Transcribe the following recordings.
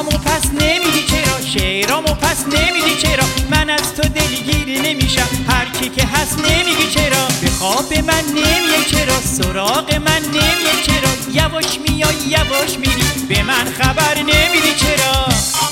ناممو پس نمیدی چرا، شعرامو پس نمیدی چرا، من از تو دلگیر نمیشم هر کی که هست نمیگی چرا، به خواب من نمیای چرا، سراغ من نمیای چرا، یواش میای یواش میری به من خبر نمیدی چرا.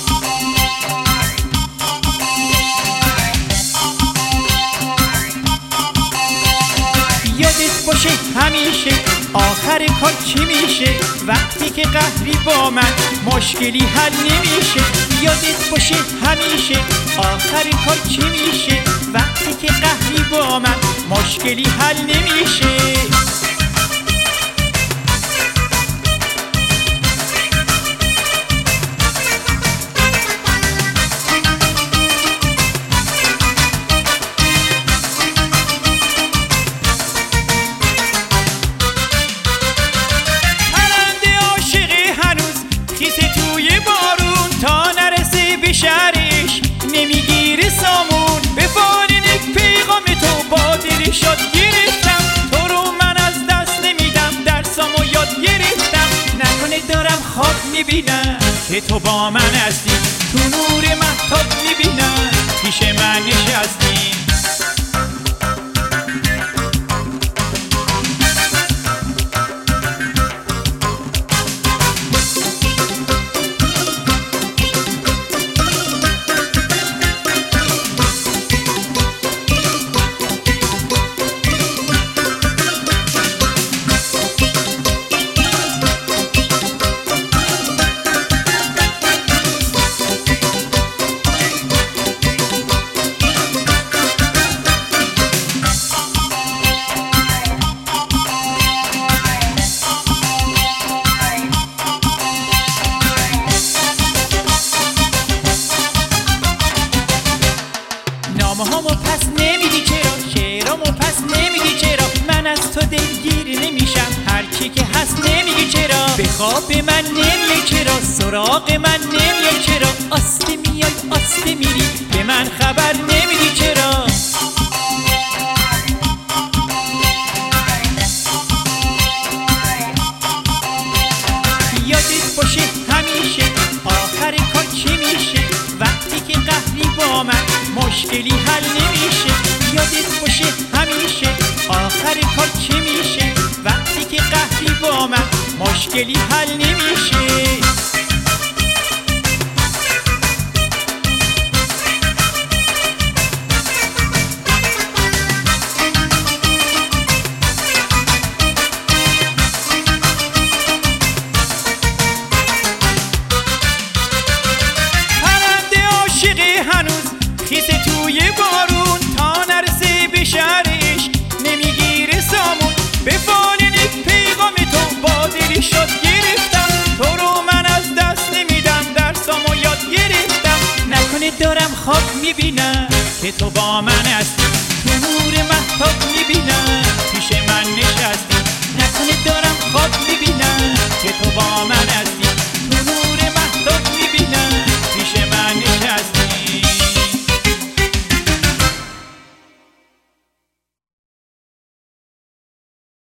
یادت باشه همیشه آخر کار چی میشه، وقتی که قهری با من مشکلی حل نمیشه. یادت باشه همیشه آخر کار چی میشه، وقتی که قهری با من مشکلی حل نمیشه. شهرش نمیگیره سامون، به فالینک پیغام تو با دلی شاد گرفتم، تو رو من از دست نمیدم درسامو یاد گرفتم. نکنه دارم خواب میبینم که تو با من هستی، تو نور مهتاب میبینم پیش من نشستی. نامه‌هامو پس نمیدی چرا، شعرامو پس نمیدی چرا، من از تو دلگیر نمیشم هر کی که هست نمیگی چرا، به خواب من نمیای چرا، سراغ من نمیای چرا، آسته میای آسته میری به من خبر نمیدی چرا. یادت باشه همیشه آخر کار چی میشه، وقتی که قهری با من مشکلی حل نمیشه. یادت باشه همیشه آخر کار چی میشه، وقتی که قهری با من مشکلی حل نمیشه. خیس توی بارون تا نرسه به شهرش نمیگیره سامون، به فالینک پیغام تو با دلی شاد گرفتم، تو رو من از دست نمیدم درسامو یاد گرفتم. نکنه دارم خواب میبینم که تو با من هستی،